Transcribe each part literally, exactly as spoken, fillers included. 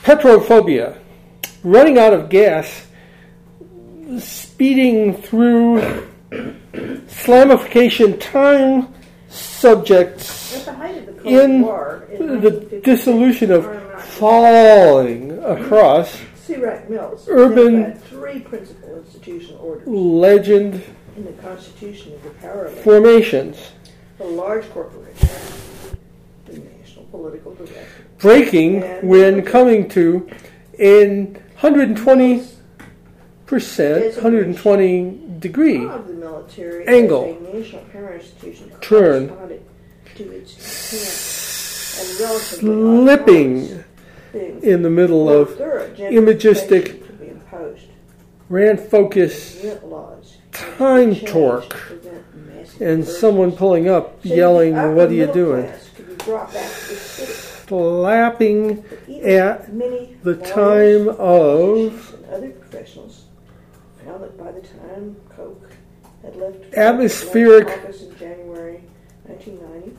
Petrophobia, running out of gas, speeding through slamification time subjects in the dissolution of falling across Searat Mills urban three principal institutional orders legend in the Constitution of the power of formations. The large corporation, the national political director. Breaking when coming to in one hundred twenty percent, one hundred twenty degree of the military angle as a national power institution turn to its and relatively slipping in the middle of imagistic Rand focus time torque and someone pulling up yelling, "What are you doing?" Slapping at the time of other professionals found that by the time Koch had left atmospheric office in January nineteen ninety,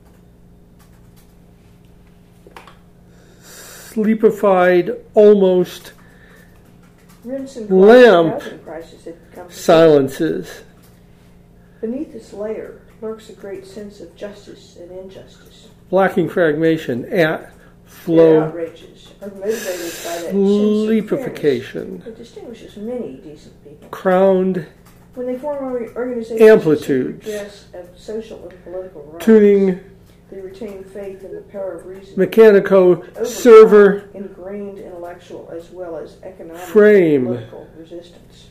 sleepified, almost Rinson lamp crisis had come to silences. Beneath this layer lurks a great sense of justice and injustice. Blacking fragmentation at flow outrages are motivated by that sleepification that distinguishes many decent people. Crowned When they form organizations amplitudes, of social and political rights, tuning they retain faith in the power of reason. mechanico server ingrained intellectual as well as economic frame and political resistance.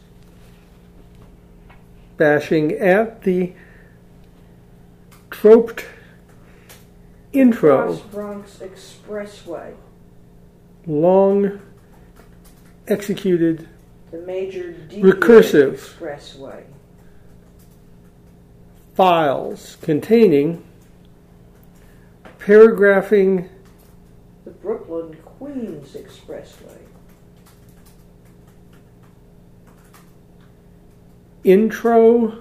bashing at the troped intro Cross Bronx Expressway, long executed the major D recursive expressway, files containing paragraphing the Brooklyn Queens Expressway, intro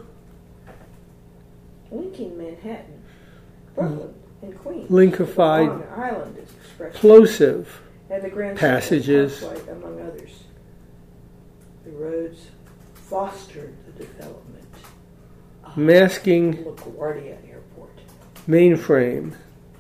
linking Manhattan, Brooklyn, and Queens, linkified Long Island Expressway, plosive and the Grand passages, Central Parkway, among others. The roads fostered the development of masking LaGuardia Airport. mainframe,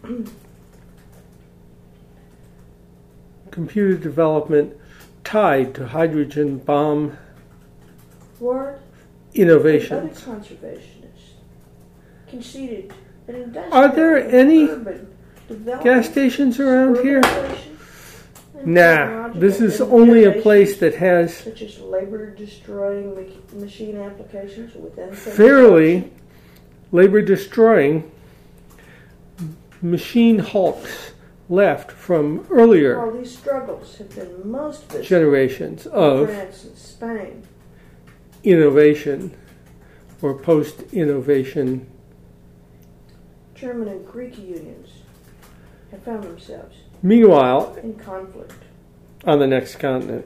computer development tied to hydrogen bomb Ward innovations. and other conservationists conceded that industrial Are there and any urban development, gas stations around here? urbanization, and Nah, technological this is only a place that has such as labor-destroying ma- machine applications within fairly labor-destroying machine hulks left from earlier While these struggles have been most visible generations in of France and Spain, innovation or post-innovation. German and Greek unions have found themselves Meanwhile, in conflict. on the next continent,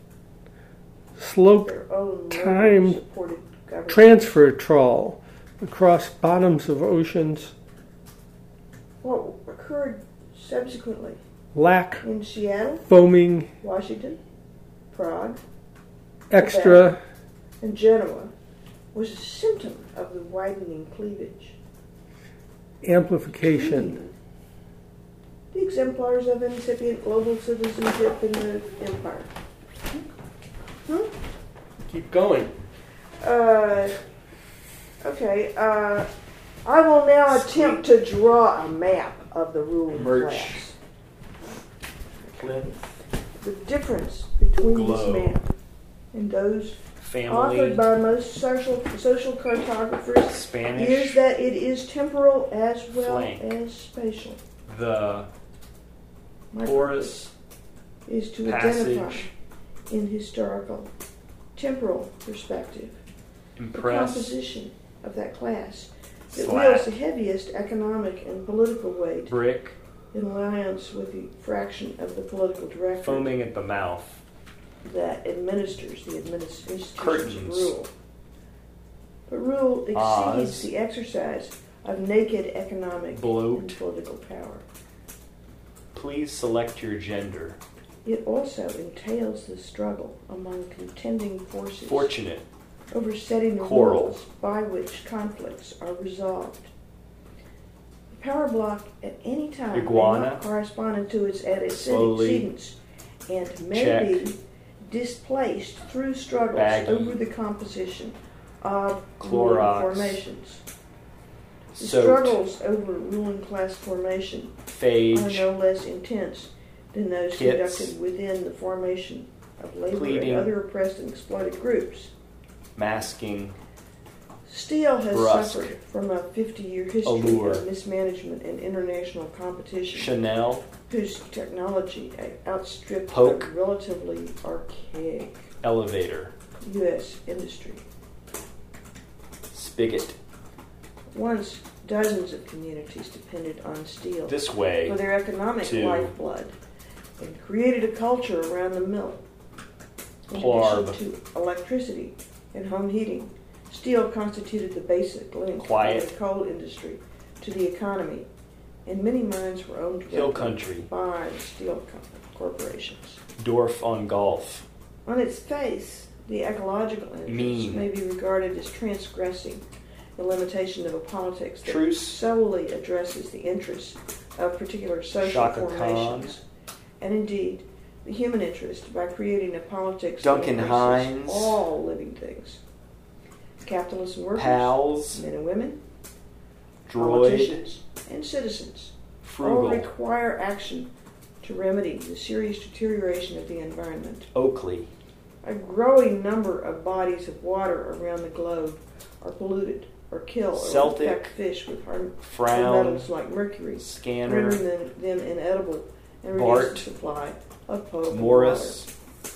slope Their own time supported government. transfer trawl across bottoms of oceans, What occurred subsequently lack in Seattle, foaming Washington, Prague, extra and Genoa was a symptom of the widening cleavage. amplification. The exemplars of incipient global citizenship in the empire. Hmm? Keep going. Uh, okay, uh, I will now attempt to draw a map of the ruling Merch. class. Clint. The difference between Glow. this map and those Family. authored by most social social cartographers Spanish. is that it is temporal as well Flank. as spatial. The My porous purpose is to identify passage. in historical, temporal perspective the Impress. composition of that class that Flat. wields the heaviest economic and political weight Brick. in alliance with the fraction of the political directorate Foaming at the mouth. that administers the administ- institutions Curtains. of rule. But rule exceeds Oz. the exercise of naked economic Bloat. and political power. Please select your gender. It also entails the struggle among contending forces Fortunate. over setting the Coral. rules by which conflicts are resolved. The power block at any time Iguana. may not correspond to its Slowly. antecedents and may Check. be displaced through struggles Baggy. over the composition of Clorox. ruling formations. The Soaked. struggles over ruling class formation are Phage. no less intense than those Hits. conducted within the formation of labor Pleading. and other oppressed and exploited groups. Masking. Steel has Brusque. suffered from a fifty-year history Allure. of mismanagement and international competition, Chanel. whose technology outstripped Poke. a relatively archaic Elevator. U S industry. Spigot. Once, dozens of communities depended on steel This way. for their economic to- lifeblood and created a culture around the mill. In Clarb. addition to electricity and home heating, steel constituted the basic link Quiet. of the coal industry to the economy, and many mines were owned Hill directly country. by steel co- corporations. Dorf on golf. On its face, the ecological interest Mean. may be regarded as transgressing the limitation of a politics that Truce. solely addresses the interests of particular social Shaka formations, and indeed the human interest by creating a politics Duncan that embraces Hines. all living things. Capitalists and workers, Pals. men and women, Droid. politicians, and citizens all Frugal. require action to remedy the serious deterioration of the environment. Oakley. A growing number of bodies of water around the globe are polluted or kill or Celtic. infect fish with harmful Frown. metals like mercury, Scanner. rendering them, them inedible and Bart. reduce the supply of potable Morris.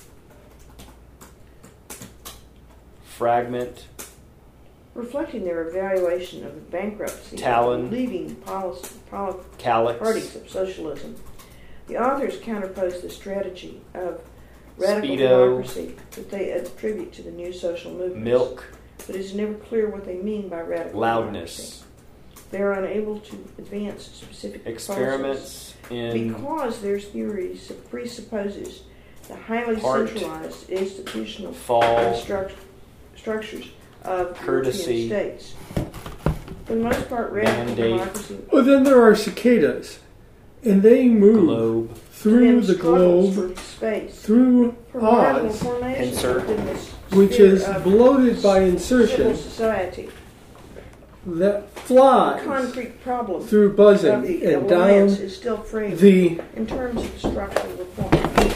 Fragment. water. Reflecting their evaluation of the bankruptcy Talon. of the leading policy, poli- Calyx. parties of socialism, the authors counterpose the strategy of radical Speedo. democracy that they attribute to the new social movements. Milk. But it is never clear what they mean by radical democracy. Loudness. They are unable to advance specific proposals Experiments in because their theory presupposes the highly Part. centralized institutional fall. struct- structures of Courtesy. European states. For the most part, radical Mandate. democracy Well, then there are cicadas, and they move globe. through then the struggles globe, for space, through for radical Oz, formation Insert. within the which sphere is of bloated by civil insertion, society. that The flies concrete problem through of buzzing the and down alliance is still framed the in terms of structural reform.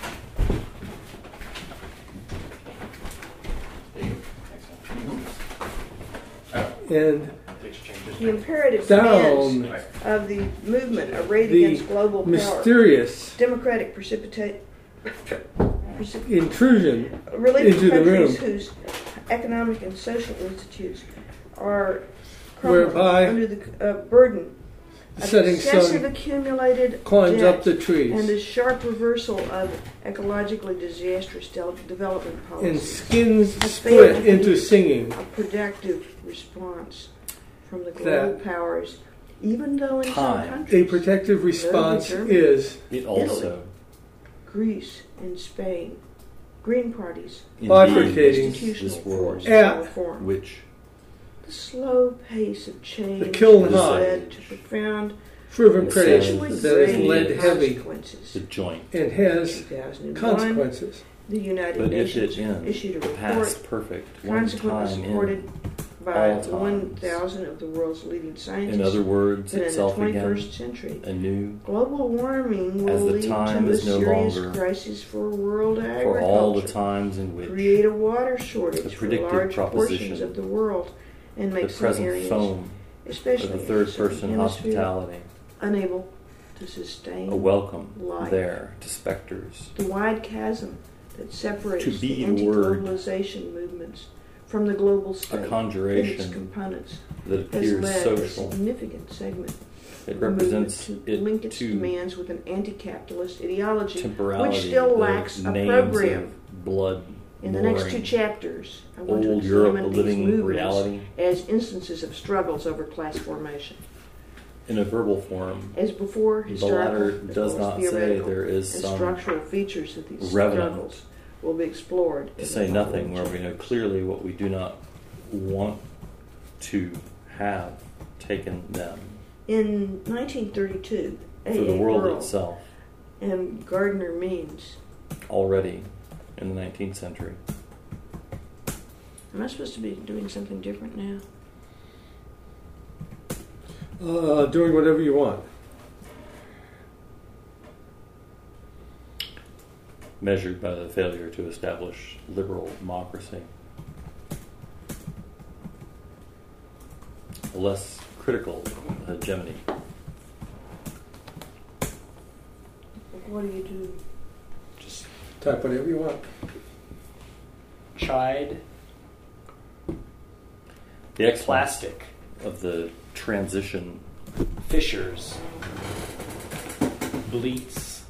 and The imperative down demands of the movement arrayed the against global power, mysterious democratic precipitate, precip- intrusion relief into the countries room. whose economic and social institutes are crumbling Whereby under the uh, burden the of setting excessive sun accumulated climbs debt up the and the trees sharp reversal of ecologically disastrous de- development and policies. skins Has split failed into singing. A productive response from the global That- powers, even though in some Time. A countries, protective response Germany. is It also Greece and Spain, green parties, Bifurcating institutional this world, force at reform. which The slow pace of change The kiln has high. led to profound, fervent It praise says essentially that is grave lead heavy consequences. the joint. and has two thousand one, consequences. the United But if Nations it ends issued a report past perfect one consequently time supported in, by all times. one thousand of the world's leading scientists in other words, that in the itself again, twenty-first century, anew, global warming As will the lead time to a is no serious longer crisis for world for agriculture, all the times in which create a water the shortage for predicted large portions proposition, of the world, and the make some present areas, foam especially of the in third certain person hemisphere, hospitality, unable to sustain a welcome life. there to specters. The wide chasm that separates To be the the word. anti-globalization movements from the global A state and its conjuration components that has appears led a social. significant segment It of the movement represents to it link its to demands with an anti-capitalist ideology, temporality, which still the lacks a names program. of blood. In the next two boring chapters, I want to old Europe, a examine these living movements reality. as instances of struggles over class formation. in a verbal form. As before, The historical latter as does well as not say theoretical there is and some structural features of these revenant. struggles will be explored. To in say the nothing, following where we know chapters. clearly what we do not want to have taken them In nineteen thirty-two, for A. the A. world Burrell itself and Gardner Means. already in the nineteenth century. Am I supposed to be doing something different now? Uh, doing whatever you want. Measured by the failure to establish liberal democracy. A less critical hegemony. What do you do? Just Type whatever you want. chide, The excellence plastic, of the transition fissures, bleats,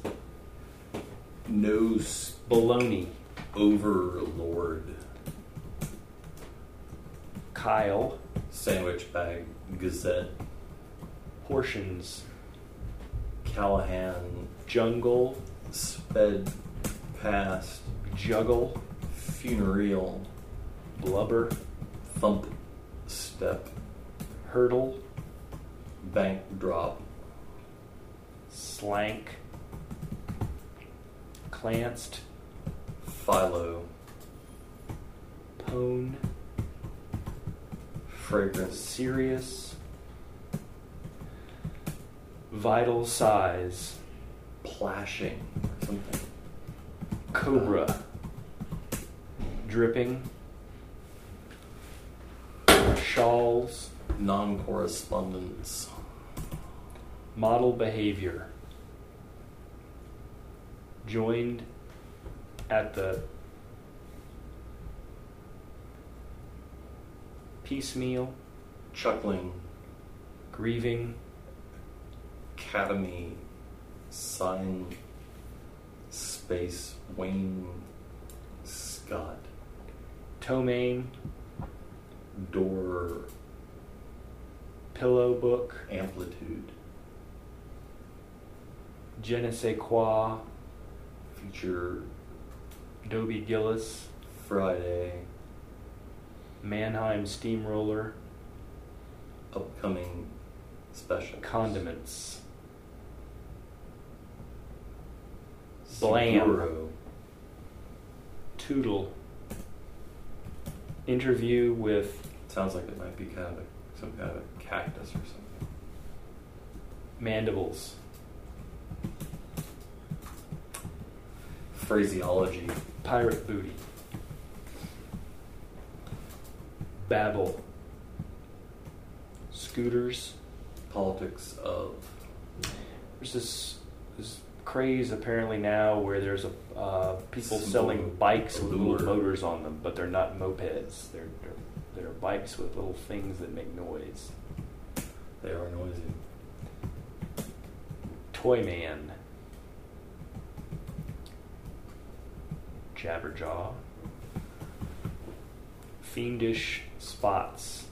Nose baloney, overlord. Kyle, Sandwich bag gazette. portions, Callahan jungle, sped past. juggle, Funereal. blubber, Thump step. hurdle, Bank drop. slank, clanced, Philo. pone, Fragrance. serious, vital size, Plashing or something. cobra, dripping, shawls, Non-correspondence. model behavior, joined at the piecemeal, Chuckling. grieving, Academy. Sign. Space. Wayne Scott. ptomaine, Door. pillow book, Amplitude. je ne sais quoi, Feature. Dobie Gillis, Friday. Mannheim steamroller, Upcoming special. condiments, Blam. Seguro. Toodle, interview with Sounds like it might be kind of a, some kind of a cactus or something. mandibles, Phraseology. pirate booty, babble, scooters. Politics of. There's this this craze apparently now where there's a uh, people Simple selling bikes with allure. little motors on them, but they're not mopeds. They're, they're they're bikes with little things that make noise. They are noisy. Toy man, Jabberjaw, fiendish spots,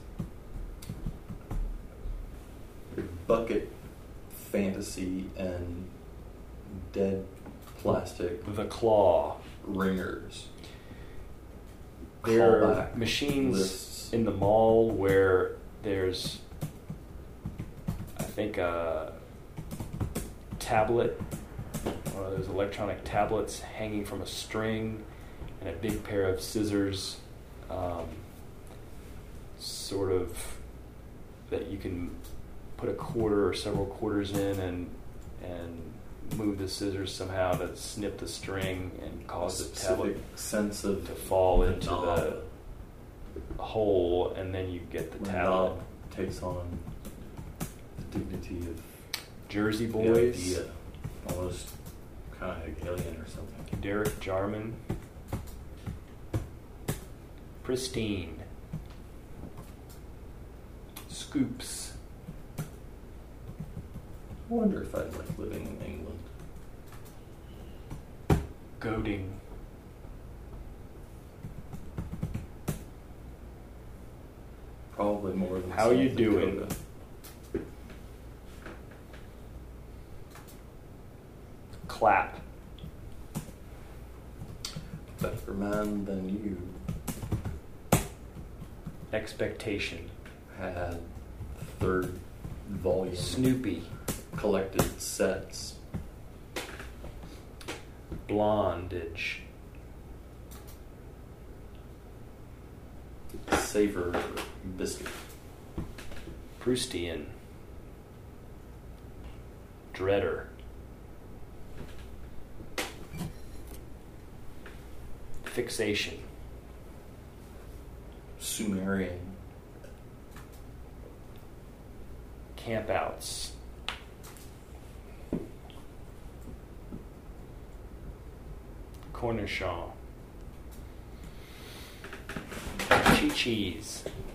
Bucket fantasy and dead plastic the claw. ringers. There are Callback machines lists. in the mall where there's, I think, a tablet, one of those electronic tablets hanging from a string, and a big pair of scissors, um, sort of, that you can put a quarter or several quarters in and and move the scissors somehow to snip the string and cause the tablet Specific sense of to fall the into knob. the hole, and then you get the When tablet. knob takes on the dignity of Jersey the Boys, idea. Almost kind of Hegelian or something. Derek Jarman, Pristine, Scoops, I wonder if I'd like living in England. Goading, Probably more than How South you doing? Dakota. better man than you Expectation. had third volume Snoopy. collected sets. Blondage. Savor biscuit. Proustian. Dreader. Fixation. Sumerian. Campouts. Cornichon. Chi-cheese.